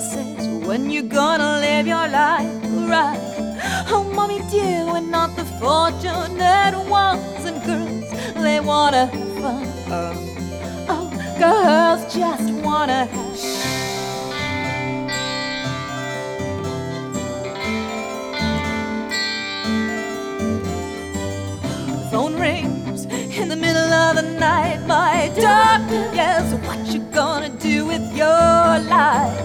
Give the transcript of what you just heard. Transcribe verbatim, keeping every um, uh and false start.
says, when you gonna live your life right? Oh, mommy dear, we're not the fortunate ones, and girls, they wanna have fun. Oh, girls just wanna have phone rings in the middle of the night. My doctor, yes, what you gonna do with your life?